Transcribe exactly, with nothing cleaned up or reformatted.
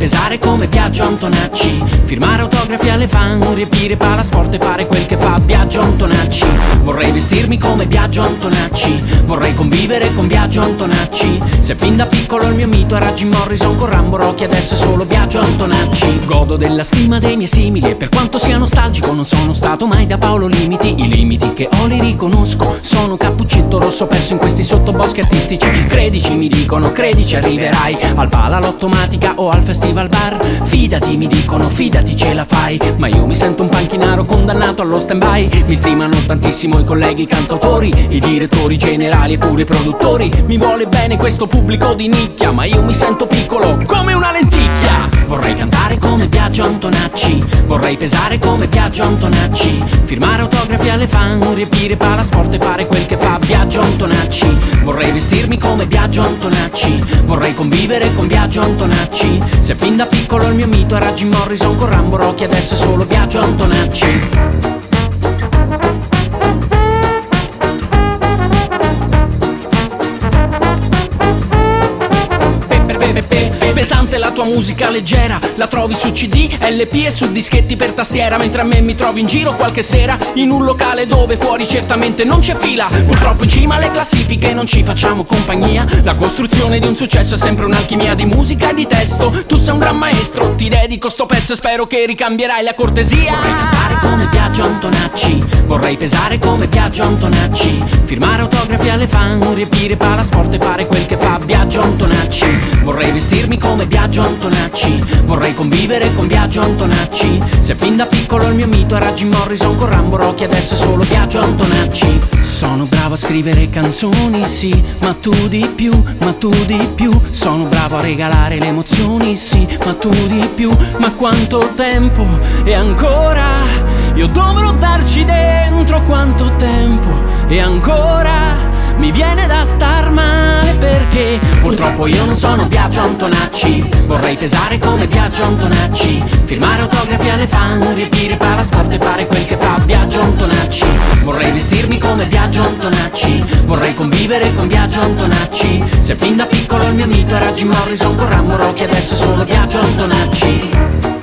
pesare come Biagio Antonacci, firmare autografi alle fan, riempire palasport e fare quel che fa Biagio Antonacci. Vorrei vestirmi come Biagio Antonacci, vorrei convivere con Biagio Antonacci. Se fin da piccolo il mio mito era Jim Morrison con Rambo Rocky, adesso è solo Biagio Antonacci. Godo della stima dei miei simili e per quanto sia nostalgico non sono stato mai da Paolo Limiti. I limiti che ho li riconosco, sono cappuccetto rosso perso in questi sottoboschi artistici. Credici mi dicono, credici arriverai al Palalottomatica o al Festival Bar. Fidati mi dicono, fidati ce la fai, ma io mi sento un panchinaro condannato allo stand-by. Mi stimano tantissimo i colleghi cantautori, i direttori generali e pure i produttori. Mi vuole bene questo pubblico di nicchia, ma io mi sento piccolo come una lenticchia. Vorrei cantare come Biagio Antonacci, vorrei pesare come Biagio Antonacci, firmare autografi alle fan, riempire palasport e fare quel che fa Biagio Antonacci. Vorrei vestirmi come Biagio Antonacci, vorrei convivere con Biagio Antonacci. Se fin da piccolo il mio mito era Jim Morrison con Rambo Rocky, adesso è solo Biagio Antonacci. Pesante la tua musica leggera, la trovi su C D, L P e su dischetti per tastiera, mentre a me mi trovi in giro qualche sera in un locale dove fuori certamente non c'è fila. Purtroppo in cima alle classifiche non ci facciamo compagnia. La costruzione di un successo è sempre un'alchimia di musica e di testo. Tu sei un gran maestro, ti dedico sto pezzo e spero che ricambierai la cortesia. Vorrei cantare come Biagio Antonacci, vorrei pesare come Biagio Antonacci, firmare autografi alle fan, riempire palasport e fare quel che fa Biagio Antonacci. Vorrei vestirmi come Biagio Antonacci, vorrei convivere con Biagio Antonacci. Se fin da piccolo il mio mito era Jim Morrison con Rambo Rocky, adesso è solo Biagio Antonacci. Sono bravo a scrivere canzoni, sì, ma tu di più, ma tu di più. Sono bravo a regalare le emozioni, sì, ma tu di più. Ma quanto tempo e ancora io dovrò darci dentro, quanto tempo e ancora mi viene da star male perché purtroppo io non sono Biagio Antonacci. Vorrei pesare come Biagio Antonacci, firmare autografi alle fan, riempire palasport e fare quel che fa Biagio Antonacci. Vorrei vestirmi come Biagio Antonacci, vorrei convivere con Biagio Antonacci. Se fin da piccolo il mio mito era Jim Morrison con Rambo Rocky, adesso è solo Biagio Antonacci.